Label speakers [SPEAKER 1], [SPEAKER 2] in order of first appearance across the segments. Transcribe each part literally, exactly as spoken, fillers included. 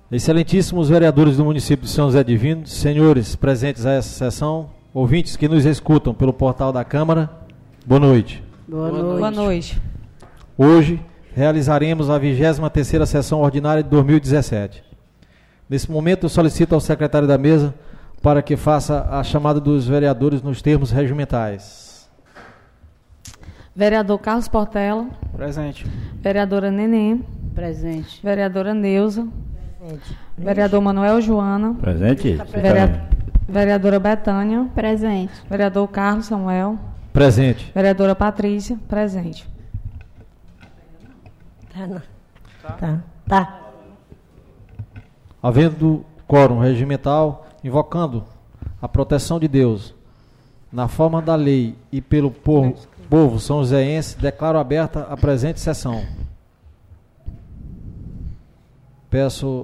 [SPEAKER 1] Excelentíssimos vereadores do município de São José Divino, senhores presentes a essa sessão, ouvintes que nos escutam pelo portal da Câmara, boa noite.
[SPEAKER 2] Boa noite. Boa noite.
[SPEAKER 1] Hoje realizaremos a vigésima terceira sessão ordinária de dois mil e dezessete. Nesse momento eu solicito ao secretário da mesa para que faça a chamada dos vereadores nos termos regimentais.
[SPEAKER 2] Vereador Carlos Portela.
[SPEAKER 3] Presente.
[SPEAKER 2] Vereadora Neném.
[SPEAKER 4] Presente.
[SPEAKER 2] Vereadora Neuza.
[SPEAKER 4] Presente.
[SPEAKER 2] Vereador Manuel Joana.
[SPEAKER 5] Presente.
[SPEAKER 2] Vereador, vereadora Betânia.
[SPEAKER 4] Presente.
[SPEAKER 2] Vereador Carlos Samuel.
[SPEAKER 1] Presente.
[SPEAKER 2] Vereadora Patrícia. Presente.
[SPEAKER 4] Tá, não. Tá. Tá. Tá.
[SPEAKER 1] Havendo quórum regimental, invocando a proteção de Deus, na forma da lei e pelo povo, povo são joséense, declaro aberta a presente sessão. Peço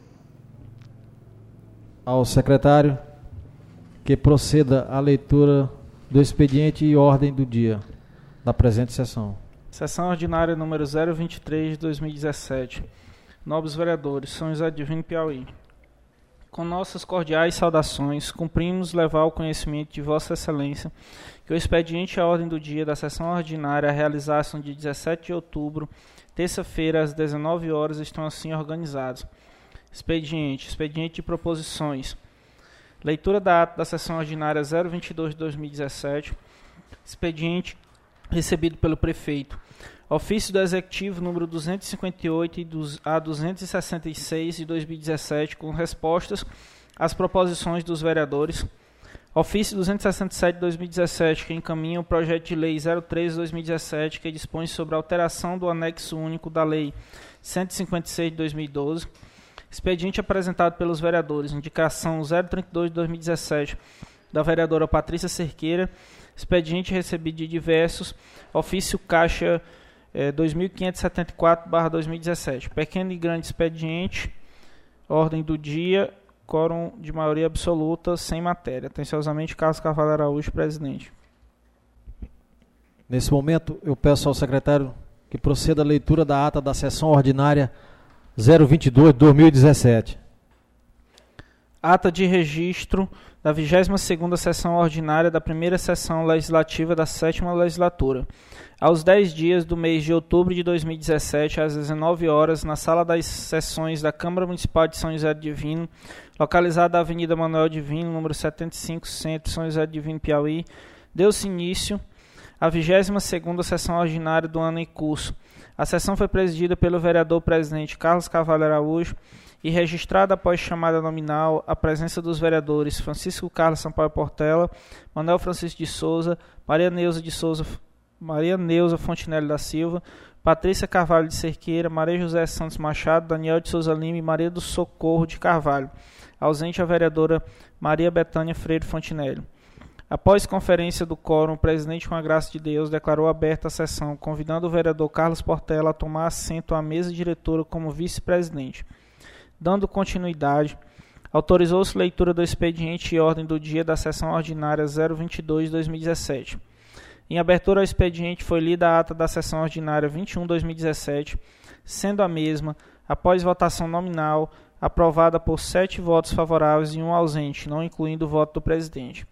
[SPEAKER 1] ao secretário que proceda à leitura do expediente e ordem do dia da presente sessão.
[SPEAKER 3] Sessão ordinária número zero vinte e três de dois mil e dezessete. Nobres vereadores, São José Divino, Piauí. Com nossas cordiais saudações, cumprimos levar ao conhecimento de Vossa Excelência que o expediente e a ordem do dia da sessão ordinária a realizar-se no dia dezessete de outubro, terça-feira, às dezenove horas, estão assim organizados. Expediente. Expediente de proposições. Leitura da ata da sessão ordinária zero vinte e dois de dois mil e dezessete. Expediente recebido pelo prefeito. Ofício do Executivo número duzentos e cinquenta e oito a duzentos e sessenta e seis de dois mil e dezessete, com respostas às proposições dos vereadores. Ofício duzentos e sessenta e sete de dois mil e dezessete, que encaminha o projeto de lei zero três de dois mil e dezessete, que dispõe sobre a alteração do anexo único da lei cento e cinquenta e seis de dois mil e doze. Expediente apresentado pelos vereadores. Indicação zero trinta e dois de dois mil e dezessete, da vereadora Patrícia Cerqueira. Expediente recebido de diversos. Ofício Caixa É, dois mil quinhentos e setenta e quatro barra dois mil e dezessete. Pequeno e grande expediente. Ordem do dia. Quórum de maioria absoluta, sem matéria. Atenciosamente, Carlos Carvalho Araújo, presidente.
[SPEAKER 1] Nesse momento, eu peço ao secretário que proceda a leitura da ata da sessão ordinária zero vinte e dois de dois mil e dezessete.
[SPEAKER 3] Ata de registro da vigésima segunda sessão ordinária da primeira sessão legislativa da sétima legislatura. Aos dez dias do mês de outubro de dois mil e dezessete, às dezenove horas, na sala das sessões da Câmara Municipal de São José Divino, localizada na Avenida Manuel Divino, número setenta e cinco, Centro, São José Divino, Piauí, deu-se início à vigésima segunda sessão ordinária do ano em curso. A sessão foi presidida pelo vereador presidente Carlos Carvalho Araújo e registrada após chamada nominal a presença dos vereadores Francisco Carlos Sampaio Portela, Manuel Francisco de Souza, Maria Neuza de Souza, Maria Neuza Fontinelli da Silva, Patrícia Carvalho de Cerqueira, Maria José Santos Machado, Daniel de Souza Lima e Maria do Socorro de Carvalho. Ausente a vereadora Maria Betânia Freire Fontinelli. Após conferência do quórum, o presidente, com a graça de Deus, declarou aberta a sessão, convidando o vereador Carlos Portela a tomar assento à mesa diretora como vice-presidente. Dando continuidade, autorizou-se leitura do expediente e ordem do dia da sessão ordinária zero vinte e dois de dois mil e dezessete. Em abertura ao expediente, foi lida a ata da sessão ordinária vinte e um de dois mil e dezessete, sendo a mesma, após votação nominal, aprovada por sete votos favoráveis e um ausente, não incluindo o voto do presidente.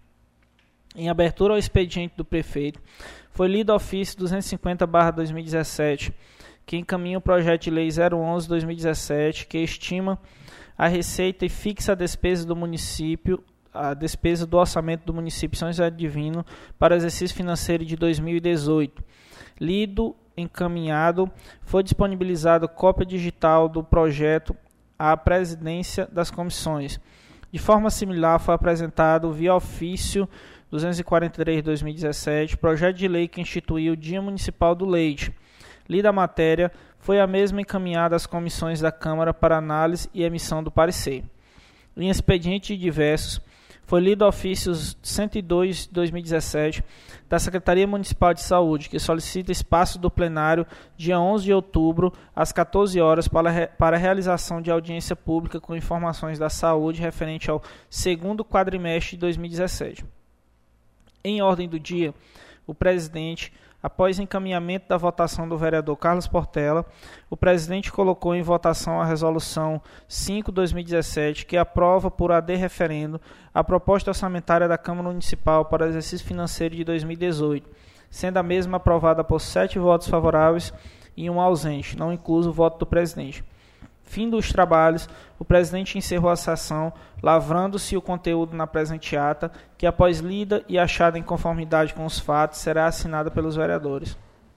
[SPEAKER 3] Em abertura ao expediente do prefeito, foi lido o ofício duzentos e cinquenta barra dois mil e dezessete, que encaminha o projeto de lei zero onze de dois mil e dezessete, que estima a receita e fixa a despesa do município, a despesa do orçamento do município de São José Divino para o exercício financeiro de dois mil e dezoito. Lido, encaminhado, foi disponibilizado cópia digital do projeto à presidência das comissões. De forma similar, foi apresentado via ofício duzentos e quarenta e três de dois mil e dezessete, projeto de lei que instituiu o Dia Municipal do Leite. Lida a matéria, foi a mesma encaminhada às comissões da Câmara para análise e emissão do parecer. Em expediente diversos, foi lido o ofício cento e dois de dois mil e dezessete da Secretaria Municipal de Saúde, que solicita espaço do plenário dia onze de outubro, às quatorze horas, para, para a realização de audiência pública com informações da saúde referente ao segundo quadrimestre de dois mil e dezessete. Em ordem do dia, o presidente Após encaminhamento da votação do vereador Carlos Portela, o presidente colocou em votação a Resolução cinco barra dois mil e dezessete, que aprova por A D referendo a proposta orçamentária da Câmara Municipal para o exercício financeiro de dois mil e dezoito, sendo a mesma aprovada por sete votos favoráveis e um ausente, não incluso o voto do presidente. Fim dos trabalhos, o presidente encerrou a sessão, lavrando-se o conteúdo na presente ata, que após lida e achada em conformidade com os fatos, será assinada pelos vereadores.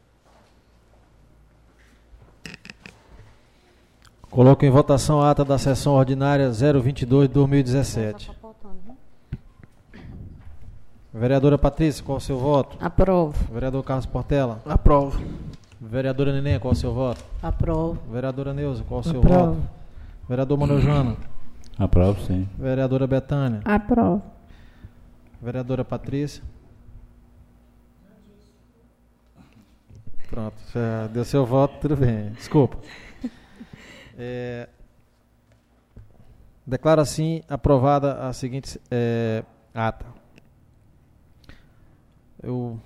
[SPEAKER 1] Coloco em votação a ata da sessão ordinária zero vinte e dois de dois mil e dezessete. Vereadora Patrícia, qual o seu voto?
[SPEAKER 2] Aprovo.
[SPEAKER 1] Vereador Carlos Portela?
[SPEAKER 3] Aprovo.
[SPEAKER 1] Vereadora Neném, qual o seu voto?
[SPEAKER 4] Aprovo.
[SPEAKER 1] Vereadora Neuza, qual o seu
[SPEAKER 4] Aprovo.
[SPEAKER 1] voto? Vereador Manuel Joana?
[SPEAKER 5] Aprovo, sim.
[SPEAKER 1] Vereadora Betânia?
[SPEAKER 2] Aprovo.
[SPEAKER 1] Vereadora Patrícia? Pronto, já deu seu voto, tudo bem. Desculpa. É, declaro assim aprovada a seguinte é, ata. Eu...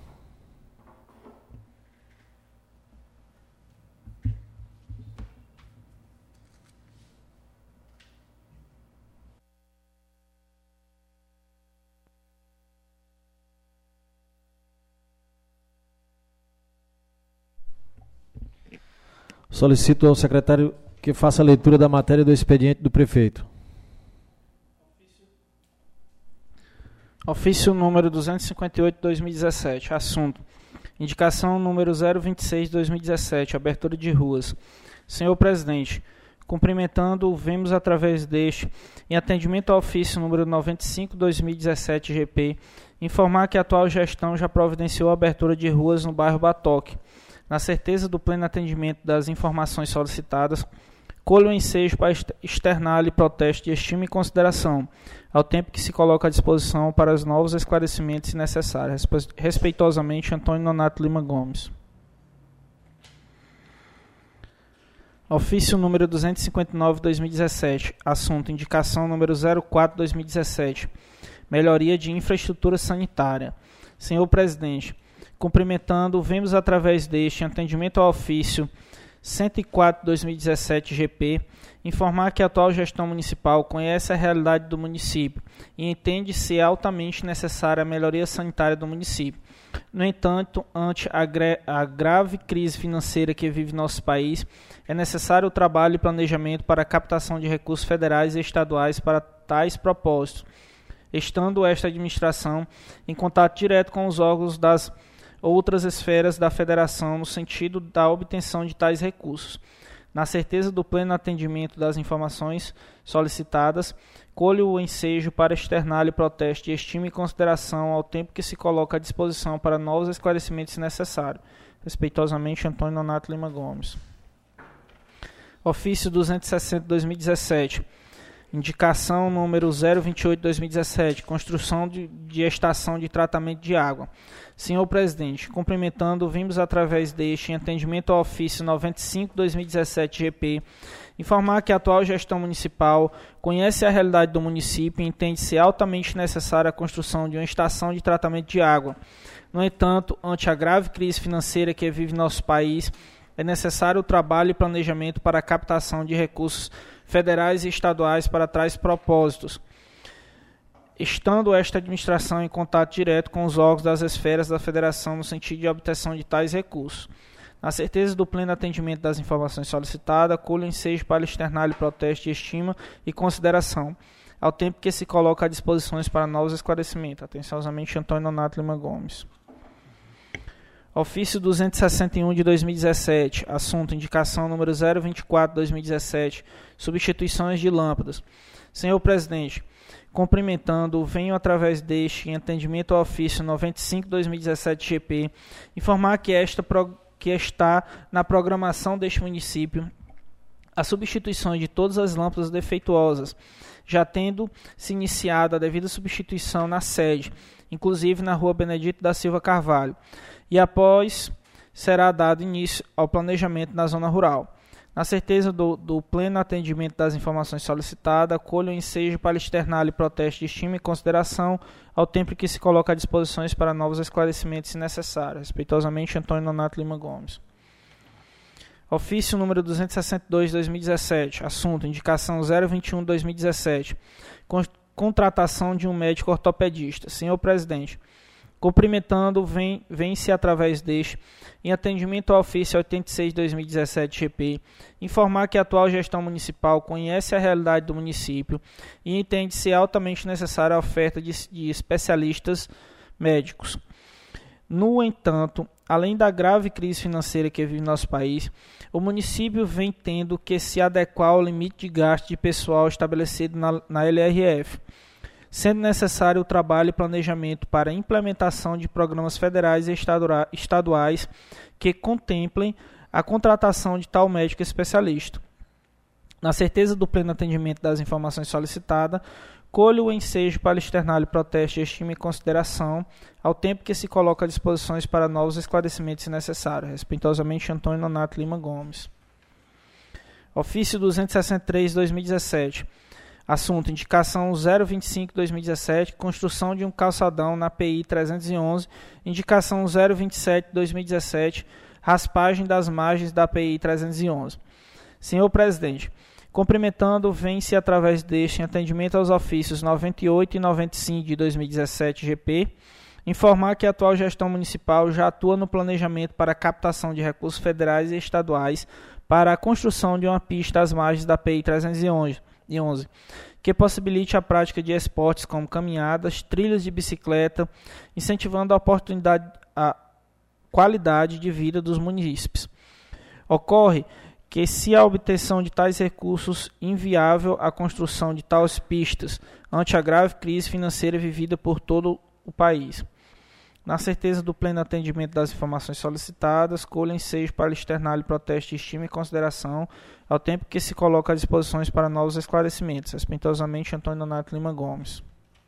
[SPEAKER 1] Solicito ao secretário que faça a leitura da matéria do expediente do prefeito.
[SPEAKER 3] Ofício número duzentos e cinquenta e oito de dois mil e dezessete. Assunto: indicação número zero vinte e seis de dois mil e dezessete. Abertura de ruas. Senhor presidente, cumprimentando, vemos através deste, em atendimento ao ofício número noventa e cinco de dois mil e dezessete G P, informar que a atual gestão já providenciou a abertura de ruas no bairro Batoque. Na certeza do pleno atendimento das informações solicitadas, colho o ensejo para externar-lhe protesto de estima e consideração, ao tempo que se coloca à disposição para os novos esclarecimentos se necessários. Respeitosamente, Antônio Nonato Lima Gomes. Ofício número duzentos e cinquenta e nove de dois mil e dezessete. Assunto: indicação número zero quatro de dois mil e dezessete. Melhoria de infraestrutura sanitária. Senhor presidente, cumprimentando, vemos através deste atendimento ao ofício cento e quatro de dois mil e dezessete G P, informar que a atual gestão municipal conhece a realidade do município e entende ser altamente necessária a melhoria sanitária do município. No entanto, ante a, gra- a grave crise financeira que vive nosso país, é necessário o trabalho e planejamento para a captação de recursos federais e estaduais para tais propósitos, estando esta administração em contato direto com os órgãos das outras esferas da federação no sentido da obtenção de tais recursos. Na certeza do pleno atendimento das informações solicitadas, colho o ensejo para externar-lhe protesto de estima e consideração ao tempo que se coloca à disposição para novos esclarecimentos se necessário. Respeitosamente, Antônio Nonato Lima Gomes. Ofício duzentos e sessenta de dois mil e dezessete. Indicação número zero vinte e oito de dois mil e dezessete, construção de, de estação de tratamento de água. Senhor presidente, cumprimentando, vimos através deste, em atendimento ao ofício noventa e cinco de dois mil e dezessete G P, informar que a atual gestão municipal conhece a realidade do município e entende ser altamente necessária a construção de uma estação de tratamento de água. No entanto, ante a grave crise financeira que vive nosso país, é necessário o trabalho e planejamento para a captação de recursos federais e estaduais para tais propósitos, estando esta administração em contato direto com os órgãos das esferas da federação no sentido de obtenção de tais recursos. Na certeza do pleno atendimento das informações solicitadas, colho ensejo para externar-lhe protesto de estima e consideração, ao tempo que se coloca à disposição para novos esclarecimentos. Atenciosamente, Antônio Nonato Lima Gomes. Ofício duzentos e sessenta e um de dois mil e dezessete, assunto: indicação número zero vinte e quatro de dois mil e dezessete, substituições de lâmpadas. Senhor presidente, cumprimentando, venho através deste, em atendimento ao ofício noventa e cinco de dois mil e dezessete G P, informar que, esta, que está na programação deste município a substituição de todas as lâmpadas defeituosas, já tendo se iniciado a devida substituição na sede, inclusive na rua Benedito da Silva Carvalho, e após será dado início ao planejamento na zona rural. Na certeza do, do pleno atendimento das informações solicitadas, acolho o ensejo para externar-lhe protesto de estima e consideração, ao tempo que se coloca à disposição para novos esclarecimentos se necessário. Respeitosamente, Antônio Nonato Lima Gomes. Ofício número duzentos e sessenta e dois de dois mil e dezessete. Assunto: indicação zero vinte e um de dois mil e dezessete. Contratação de um médico ortopedista. Senhor Presidente, cumprimentando, vem, vem-se através deste, em atendimento ao ofício oitenta e seis de dois mil e dezessete G P, informar que a atual gestão municipal conhece a realidade do município e entende ser altamente necessária a oferta de, de especialistas médicos. No entanto, além da grave crise financeira que vive nosso país, o município vem tendo que se adequar ao limite de gasto de pessoal estabelecido na, na L R F, sendo necessário o trabalho e planejamento para a implementação de programas federais e estaduais que contemplem a contratação de tal médico especialista. Na certeza do pleno atendimento das informações solicitadas, colho o ensejo para externar-lhe protesto de estima e consideração, ao tempo que se coloca à disposição para novos esclarecimentos se necessário. Respeitosamente, Antônio Nonato Lima Gomes. Ofício duzentos e sessenta e três de dois mil e dezessete. Assunto: indicação zero vinte e cinco de dois mil e dezessete, construção de um calçadão na P I trezentos e onze, indicação zero vinte e sete de dois mil e dezessete, raspagem das margens da P I trezentos e onze. Senhor Presidente, cumprimentando, vem-se através deste, em atendimento aos ofícios noventa e oito e noventa e cinco de dois mil e dezessete G P, informar que a atual gestão municipal já atua no planejamento para a captação de recursos federais e estaduais para a construção de uma pista às margens da P I trezentos e onze, que possibilite a prática de esportes como caminhadas, trilhas de bicicleta, incentivando a oportunidade, a qualidade de vida dos munícipes. Ocorre que, se a obtenção de tais recursos inviável a construção de tais pistas ante a grave crise financeira vivida por todo o país. Na certeza do pleno atendimento das informações solicitadas, colho ensejo para externar-lhe protesto de estima e consideração, ao tempo que se coloca à disposição para novos esclarecimentos. Respeitosamente, Antônio Nonato Lima Gomes.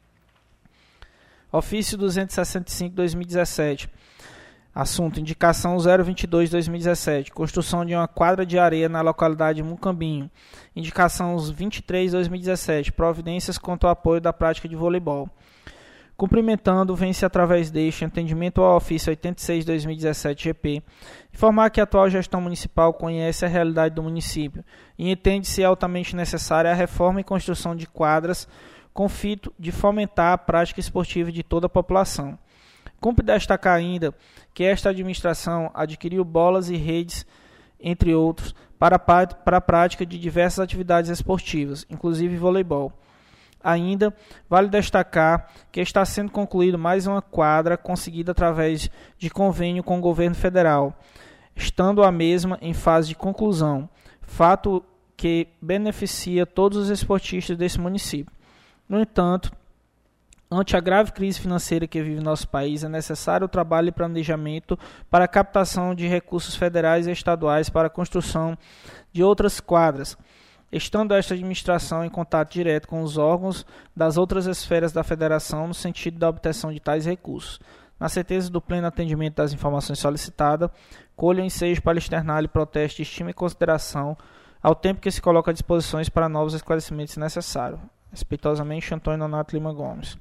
[SPEAKER 3] Ofício duzentos e sessenta e cinco de dois mil e dezessete. Assunto: indicação zero vinte e dois de dois mil e dezessete. Construção de uma quadra de areia na localidade de Mucambinho. Indicação vinte e três de dois mil e dezessete. Providências quanto ao apoio da prática de voleibol. Cumprimentando, vem-se através deste, atendimento ao ofício oitenta e seis de dois mil e dezessete G P, informar que a atual gestão municipal conhece a realidade do município e entende ser altamente necessária a reforma e construção de quadras com fito de fomentar a prática esportiva de toda a população. Cumpre destacar ainda que esta administração adquiriu bolas e redes, entre outros, para a prática de diversas atividades esportivas, inclusive voleibol. Ainda vale destacar que está sendo concluída mais uma quadra conseguida através de convênio com o governo federal, estando a mesma em fase de conclusão, fato que beneficia todos os esportistas desse município. No entanto, ante a grave crise financeira que vive nosso país, é necessário o trabalho e planejamento para a captação de recursos federais e estaduais para a construção de outras quadras, estando esta administração em contato direto com os órgãos das outras esferas da federação no sentido da obtenção de tais recursos. Na certeza do pleno atendimento das informações solicitadas, colho o ensejo para externar-lhe protesto de estima e consideração, ao tempo que se coloca à disposição para novos esclarecimentos necessários. Respeitosamente, Antônio Nonato Lima Gomes.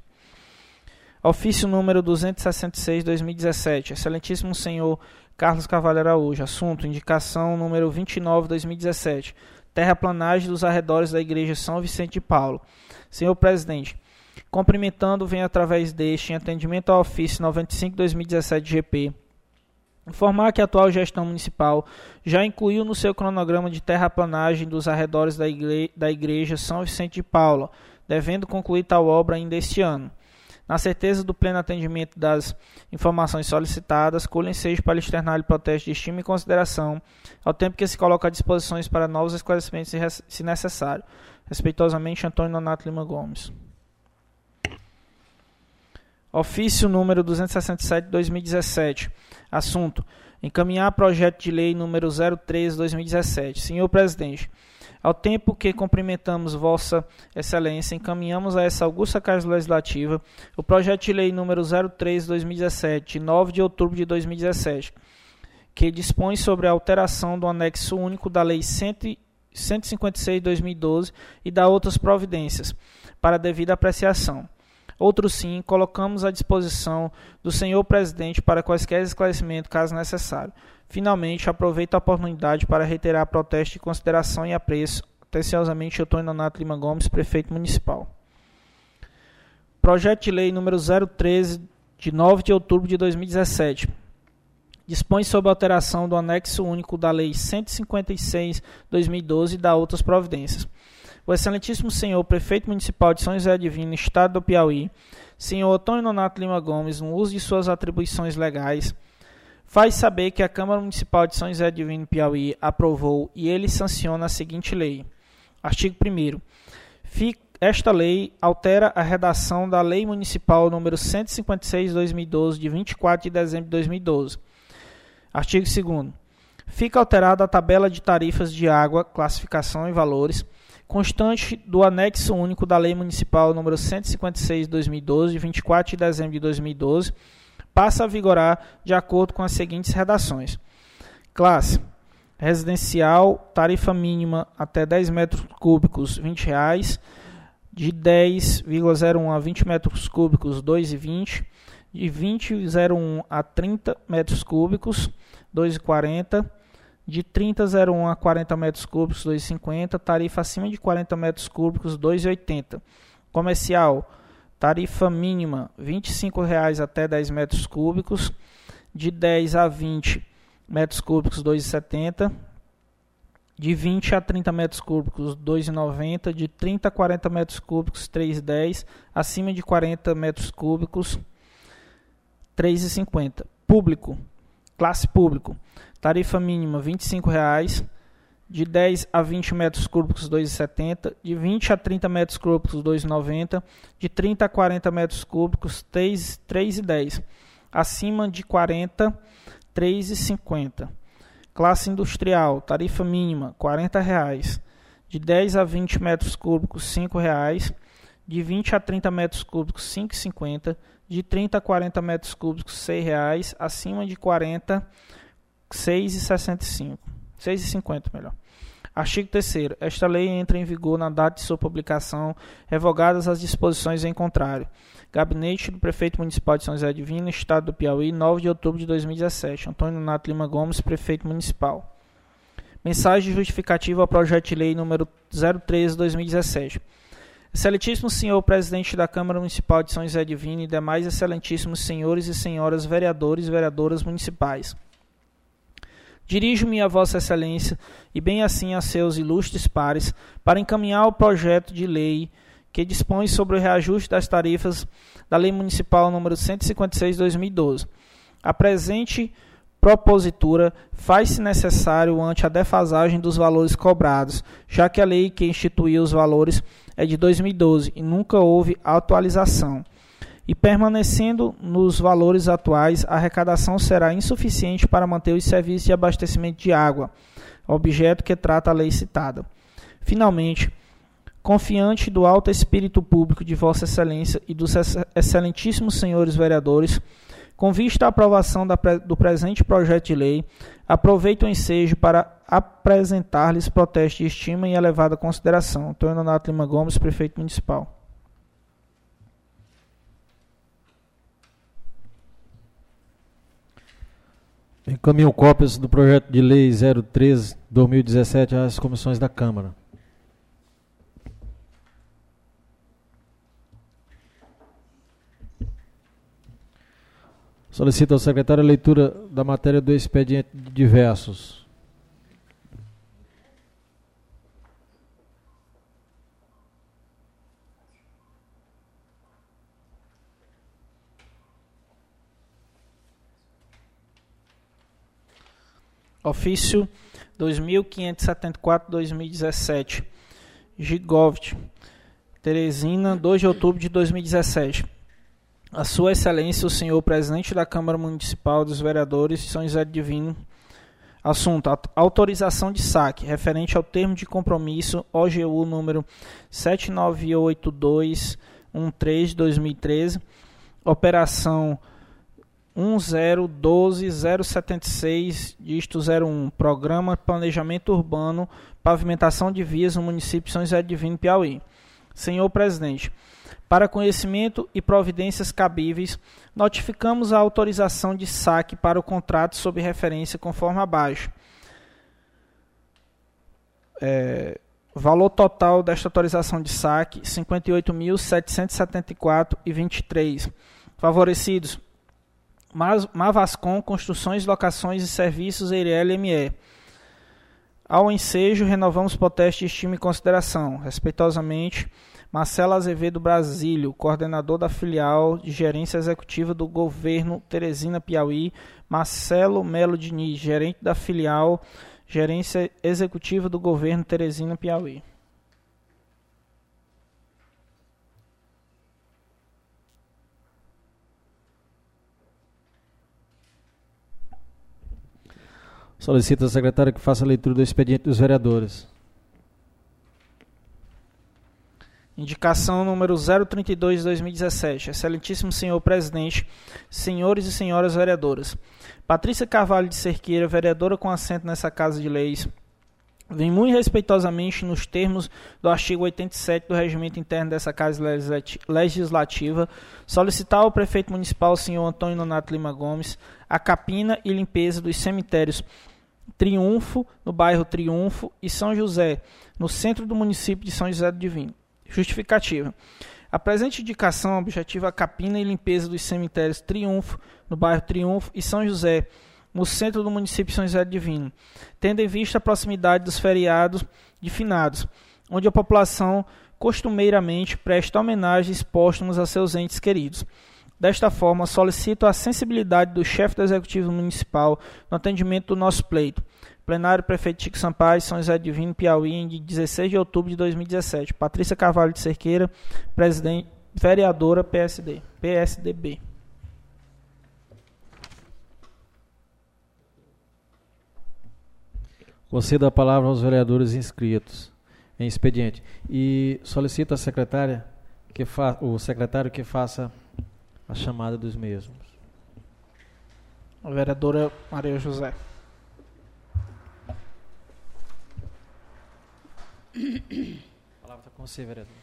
[SPEAKER 3] Ofício número duzentos e sessenta e seis de dois mil e dezessete. Excelentíssimo senhor Carlos Carvalho Araújo. Assunto: indicação número vinte e nove de dois mil e dezessete. Terraplanagem dos arredores da Igreja São Vicente de Paulo. Senhor Presidente, cumprimentando, vem através deste, em atendimento ao ofício noventa e cinco de dois mil e dezessete G P, informar que a atual gestão municipal já incluiu no seu cronograma de terraplanagem dos arredores da, igre da Igreja São Vicente de Paulo, devendo concluir tal obra ainda este ano. Na certeza do pleno atendimento das informações solicitadas, colho ensejo para externar-lhe protesto de estima e consideração, ao tempo que se coloca à disposição para novos esclarecimentos se necessário. Respeitosamente, Antônio Nonato Lima Gomes. Ofício número duzentos e sessenta e sete de dois mil e dezessete. Assunto: encaminhar projeto de lei número zero treze de dois mil e dezessete. Senhor Presidente, ao tempo que cumprimentamos Vossa Excelência, encaminhamos a essa augusta Casa Legislativa o projeto de lei número zero treze de dois mil e dezessete, de nove de outubro de dois mil e dezessete, que dispõe sobre a alteração do anexo único da Lei cento e cinquenta e seis de dois mil e doze e da outras providências, para devida apreciação. Outro sim, colocamos à disposição do senhor presidente para quaisquer esclarecimentos, caso necessário. Finalmente, aproveito a oportunidade para reiterar protesto de consideração e apreço. Atenciosamente, Antônio Nonato Lima Gomes, prefeito municipal. Projeto de lei número zero treze, de nove de outubro de dois mil e dezessete. Dispõe sobre a alteração do anexo único da Lei cento e cinquenta e seis de dois mil e doze e da outras providências. O excelentíssimo senhor prefeito municipal de São José Divino, estado do Piauí, senhor Antônio Nonato Lima Gomes, no uso de suas atribuições legais, faz saber que a Câmara Municipal de São José Divino, Piauí, aprovou e ele sanciona a seguinte lei. Artigo primeiro. Esta lei altera a redação da Lei Municipal número cento e cinquenta e seis de dois mil e doze, de vinte e quatro de dezembro de dois mil e doze. Artigo segundo. Fica alterada a tabela de tarifas de água, classificação e valores, constante do anexo único da Lei Municipal número cento e cinquenta e seis de dois mil e doze, de vinte e quatro de dezembro de dois mil e doze, passa a vigorar de acordo com as seguintes redações. Classe: residencial, tarifa mínima até dez metros cúbicos, vinte reais, de dez vírgula zero um a vinte metros cúbicos, dois reais e vinte centavos, de vinte vírgula zero um a trinta metros cúbicos, dois reais e quarenta centavos, de trinta vírgula zero um a quarenta metros cúbicos, dois reais e cinquenta centavos, tarifa acima de quarenta metros cúbicos, dois reais e oitenta centavos. Comercial: tarifa mínima vinte e cinco reais até dez metros cúbicos, de dez a vinte metros cúbicos, dois reais e setenta centavos, de vinte a trinta metros cúbicos, dois reais e noventa centavos, de trinta a quarenta metros cúbicos, três reais e dez centavos, acima de quarenta metros cúbicos, três reais e cinquenta centavos. Público: classe público, tarifa mínima vinte e cinco reais, de dez a vinte metros cúbicos, dois reais e setenta centavos, de vinte a trinta metros cúbicos, dois reais e noventa centavos, de trinta a quarenta metros cúbicos, três reais e dez centavos, acima de quarenta, três reais e cinquenta centavos. Classe industrial, tarifa mínima quarenta reais, de dez a vinte metros cúbicos, cinco reais, de vinte a trinta metros cúbicos, cinco reais e cinquenta centavos, de trinta a quarenta metros cúbicos, seis reais, acima de quarenta, seis reais e sessenta e cinco centavos. seis reais e cinquenta centavos, melhor. Artigo terceiro. Esta lei entra em vigor na data de sua publicação, revogadas as disposições em contrário. Gabinete do Prefeito Municipal de São José Divino, Estado do Piauí, nove de outubro de dois mil e dezessete. Antônio Nonato Lima Gomes, Prefeito Municipal. Mensagem justificativa ao projeto de lei número zero treze de dois mil e dezessete. Excelentíssimo senhor Presidente da Câmara Municipal de São José Divino e demais excelentíssimos senhores e senhoras vereadores e vereadoras municipais. Dirijo-me a Vossa Excelência e bem assim a seus ilustres pares para encaminhar o projeto de lei que dispõe sobre o reajuste das tarifas da Lei Municipal número cento e cinquenta e seis de dois mil e doze. A presente propositura faz-se necessário ante a defasagem dos valores cobrados, já que a lei que instituiu os valores é de dois mil e doze e nunca houve atualização. E permanecendo nos valores atuais, a arrecadação será insuficiente para manter os serviços de abastecimento de água, objeto que trata a lei citada. Finalmente, confiante do alto espírito público de Vossa Excelência e dos excelentíssimos senhores vereadores, com vista à aprovação da, do presente projeto de lei, aproveito o ensejo para apresentar-lhes protesto de estima e elevada consideração. Antônio Nonato Lima Gomes, Prefeito Municipal.
[SPEAKER 1] Encaminho cópias do projeto de lei zero treze de dois mil e dezessete às comissões da Câmara. Solicito ao secretário a leitura da matéria do expediente de diversos.
[SPEAKER 3] Ofício dois mil quinhentos e setenta e quatro, dois mil e dezessete. Gigovt, Teresina, dois de outubro de dois mil e dezessete. A Sua Excelência, o senhor Presidente da Câmara Municipal dos Vereadores de São José Divino. Assunto: autorização de saque, referente ao termo de compromisso O G U número sete nove oito dois um três de dois mil e treze, operação um zero um dois zero sete seis, dígito zero um, Programa de Planejamento Urbano, Pavimentação de Vias no município de São José do Divino, Piauí. Senhor Presidente, para conhecimento e providências cabíveis, notificamos a autorização de saque para o contrato sob referência conforme abaixo. É, valor total desta autorização de saque, cinquenta e oito mil setecentos e setenta e quatro reais e vinte e três centavos. Favorecidos: Mavascom Construções, Locações e Serviços, Eireli M E. Ao ensejo, renovamos por teste de estima e consideração. Respeitosamente, Marcelo Azevedo Brasílio, coordenador da filial de gerência executiva do Governo Teresina, Piauí. Marcelo Melo Diniz, gerente da filial gerência executiva do Governo Teresina, Piauí.
[SPEAKER 1] Solicita a secretária que faça a leitura do expediente dos vereadores.
[SPEAKER 3] Indicação número zero trinta e dois de dois mil e dezessete. Excelentíssimo senhor presidente, senhores e senhoras vereadoras. Patrícia Carvalho de Cerqueira, vereadora com assento nessa Casa de Leis, vem muito respeitosamente nos termos do artigo oitenta e sete do Regimento Interno dessa Casa Legislativa, solicitar ao prefeito municipal, senhor Antônio Nonato Lima Gomes, a capina e limpeza dos cemitérios Triunfo, no bairro Triunfo, e São José, no centro do município de São José do Divino. Justificativa. A presente indicação objetiva a capina e limpeza dos cemitérios Triunfo, no bairro Triunfo, e São José, no centro do município de São José do Divino, tendo em vista a proximidade dos feriados de finados, onde a população costumeiramente presta homenagens póstumas a seus entes queridos. Desta forma, solicito a sensibilidade do chefe do Executivo Municipal no atendimento do nosso pleito. Plenário Prefeito Chico Sampaio, São José do Divino, Piauí, de dezesseis de outubro de dois mil e dezessete. Patrícia Carvalho de Cerqueira, presidente, vereadora P S D, P S D B.
[SPEAKER 1] Concedo a palavra aos vereadores inscritos em expediente. E solicito a secretária que fa- o secretário que faça a chamada dos mesmos.
[SPEAKER 3] A vereadora Maria José.
[SPEAKER 1] A palavra está com você, vereador.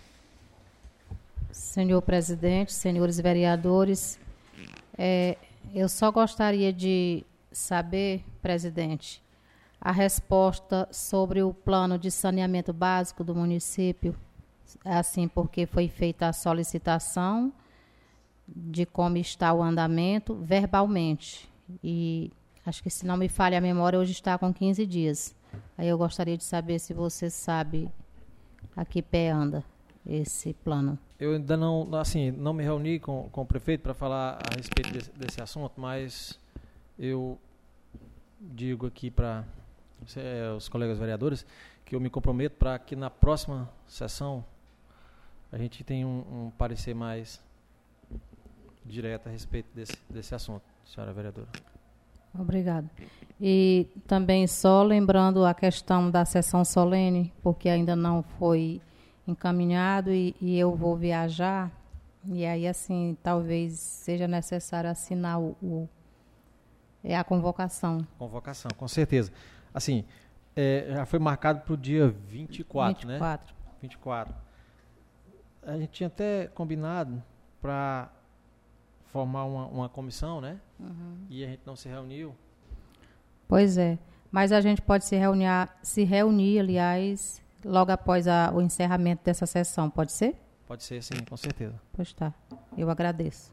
[SPEAKER 4] Senhor presidente, senhores vereadores, é, eu só gostaria de saber, presidente, a resposta sobre o plano de saneamento básico do município, assim, porque foi feita a solicitação de como está o andamento verbalmente. E acho que, se não me falha a memória, hoje está com quinze dias. Aí eu gostaria de saber se você sabe a que pé anda esse plano.
[SPEAKER 1] Eu ainda não, assim, não me reuni com, com o prefeito para falar a respeito desse, desse assunto, mas eu digo aqui para os colegas vereadores que eu me comprometo para que na próxima sessão a gente tenha um, um parecer mais direto a respeito desse, desse assunto, senhora vereadora.
[SPEAKER 4] Obrigada. E também só lembrando a questão da sessão solene, porque ainda não foi encaminhado e, e eu vou viajar, e aí, assim, talvez seja necessário assinar o, o, é a convocação.
[SPEAKER 1] Convocação, com certeza. Assim, é, já foi marcado para o dia vinte e quatro,
[SPEAKER 4] vinte e quatro,
[SPEAKER 1] né? vinte e quatro. A gente tinha até combinado para formar uma, uma comissão, né?
[SPEAKER 4] Uhum.
[SPEAKER 1] E a gente não se reuniu.
[SPEAKER 4] Pois é, mas a gente pode se reunir, se reunir, aliás, logo após a, o encerramento dessa sessão, pode ser?
[SPEAKER 1] Pode ser, sim, com certeza.
[SPEAKER 4] Pois tá, eu agradeço.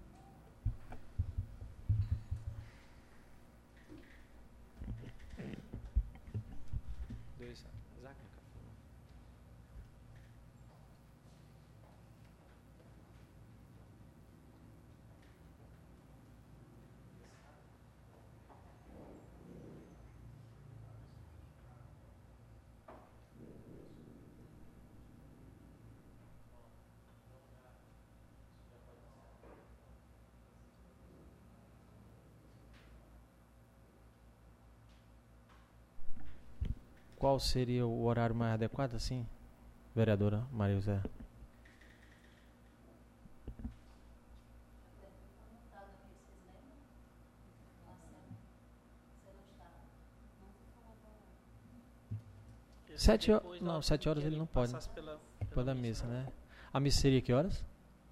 [SPEAKER 1] Qual seria o horário mais adequado, assim, vereadora Maria José? Sete horas, não, sete horas ele não pode.
[SPEAKER 3] Pela,
[SPEAKER 1] Depois da missa, né? A missa seria que horas?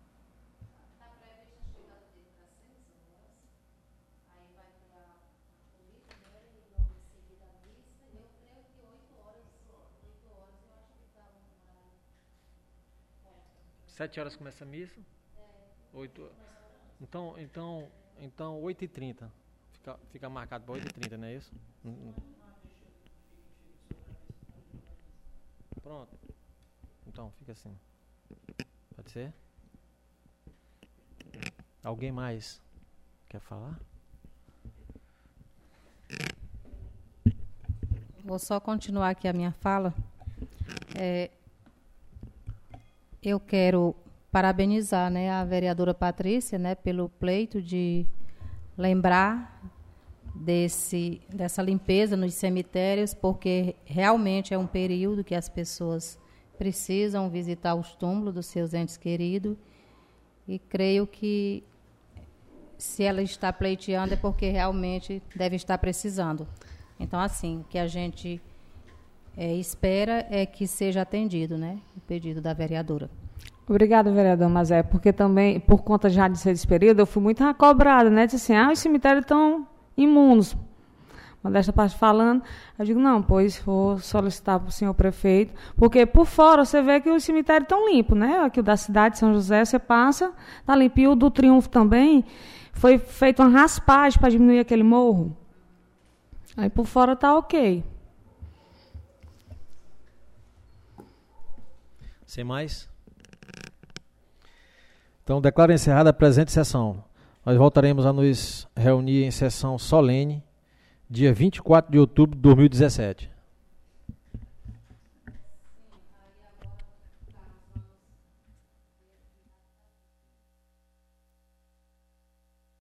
[SPEAKER 1] Sete horas começa a missa? Oito. Então, então, então oito e trinta. Fica, fica marcado para oito e trinta, não é isso? Pronto. Então, fica assim. Pode ser? Alguém mais quer falar?
[SPEAKER 4] Vou só continuar aqui a minha fala. É, eu quero parabenizar, né, a vereadora Patrícia, né, pelo pleito de lembrar desse, dessa limpeza nos cemitérios, porque realmente é um período que as pessoas precisam visitar os túmulos dos seus entes queridos, e creio que se ela está pleiteando é porque realmente deve estar precisando. Então, assim, o que a gente é, espera é que seja atendido, né, o pedido da vereadora.
[SPEAKER 2] Obrigada, vereador, mas é porque também, por conta já de ser desse período, eu fui muito acobrada, né? Disse assim, ah, os cemitérios estão imundos. Modesta parte falando, eu digo, não, pois vou solicitar para o senhor prefeito, porque por fora você vê que os cemitérios estão limpos, né? Aqui o da cidade de São José, você passa, está limpo. E o do Triunfo também, foi feita uma raspagem para diminuir aquele morro. Aí por fora está ok.
[SPEAKER 1] Sem mais? Então, declaro encerrada a presente sessão. Nós voltaremos a nos reunir em sessão solene, dia vinte e quatro de outubro de dois mil e dezessete.